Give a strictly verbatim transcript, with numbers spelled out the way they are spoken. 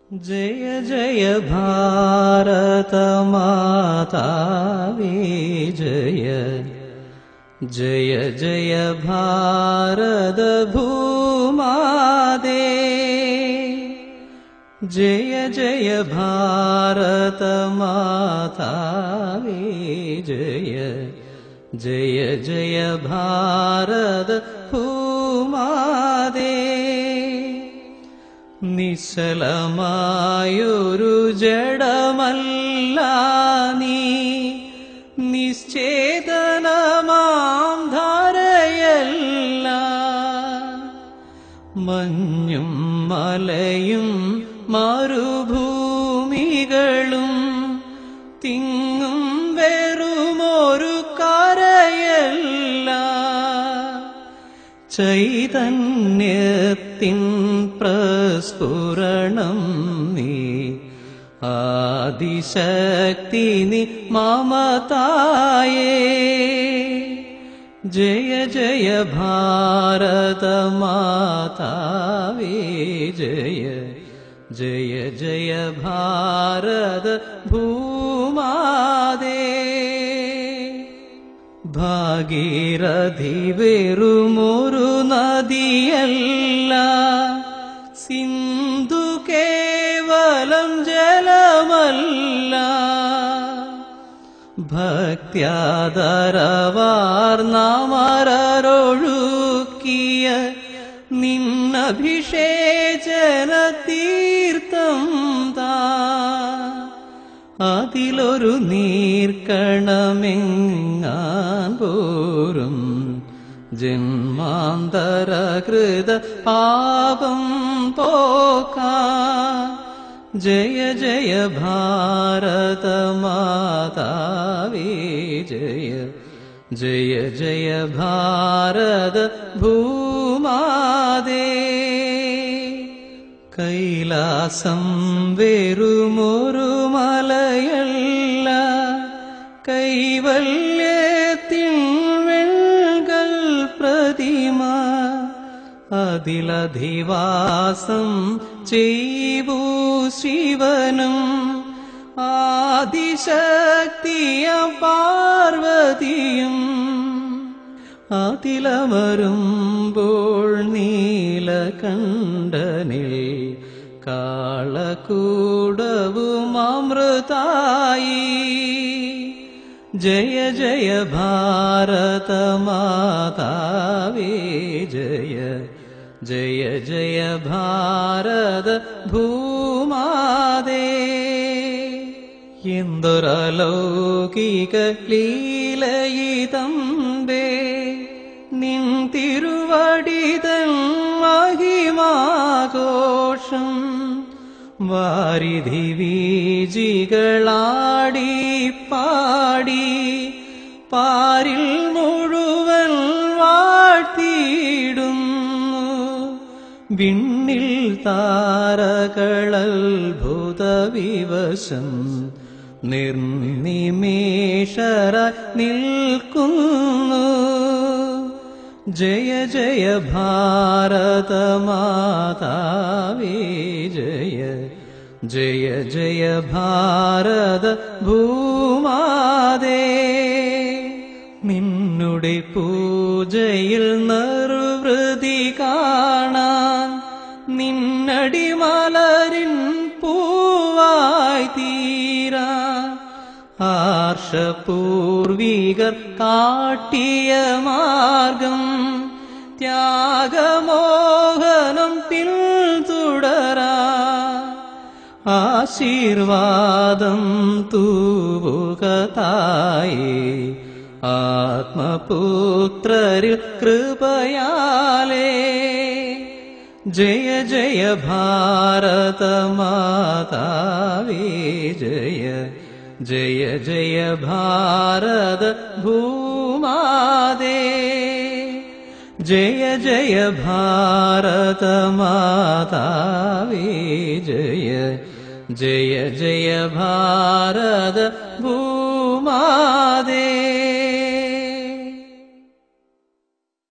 जय जय भारत माता विजय, जय जय भारत भूमादे, जय जय भारत माता विजय, जय जय भारत भूमादे. നിശ്ചലമായൊരു ജഡമല്ല നീ, നിശ്ചേതനമാം ധാരയല്ല. മഞ്ഞും മലയും മരുഭൂമികളും തിങ്ങും വെറുമൊരു കരയല്ല. ചൈതന്യത്തിൻ പ്രസ്ഫുരണം നീ, ആദിശക്തി നീ മമതായേ. ജയ ജയ ഭാരത മാതാ വിജയ, ജയ ജയ ഭാരത ഭൂമാദേ. ഭാഗീരഥി വെറുമൊരു നദിയല്ല, സിന്ധു കേവലം ജലമല്ല. ഭക്ത്യാദരവാർന്നമരൊഴുക്കിയ നിന്നഭിഷേചന തീർത്ഥം താ. അതിലൊരു നീർക്കണമെങ്ങാൻ പോരും ജന്മാന്തരകൃത പാപം പോക്കാൻ. ജയ ജയ ഭാരത മാതാ വിജയ, ജയ ജയ ഭാരത ഭൂമാദേ. കൈലാസം വെറുമൊരു മലയല്ല, കൈവല്യത്തിൻ വെൺകൽ പ്രതിമ. അതിലധിവാസം ചെയ്വൂ ശിവനും ആദിശക്തിയ പാർവതിയും. അതിലമരുമ്പോൾ നീലകണ്ഠനിൽ കാളകൂടവുമമൃതായി. ജയ ജയ ഭാരത മാതാ വിജയ, ജയ ജയ ഭാരത ഭൂമാദേ. എന്തൊരലൗകിക ലീലയിതമ്പേ, നിൻ തിരുവടിതൻ മഹിമാഘോഷം. വാരിധി വീജികളാടി പാടി പാരിൽ മുഴുവൻ വാഴ്ത്തിയിടുന്നു. വിണ്ണിൽ താരകളത്ഭുത വിവശം നിർനിമേഷര നിൽക്കുന്നു. ജയ ജയ ഭാരത മാതാ വിജയ, ജയ ജയ ഭാരത ഭൂമാദേ. നിന്നുടെ പൂജയിൽ നിർവൃതി കാണാൻ, നിന്നടിമലരിൻ പൂവായി തീരാൻ. ആർഷപൂർവികർ കാട്ടിയ മാർഗം ത്യാഗമോഹനം പിന്തുടരാ. ആശീർവാദം തൂവുക തായേ, ആത്മപുത്രരിൽ കൃപയാലേ. ജയ ജയ ഭാരത മാതാ വിജയ, ജയ ജയ ഭാരത ഭൂമാദേ. ജയ ജയ ഭാരത മാതാ വിജയ, ജയ ജയ ഭാരത ഭൂമാദേ.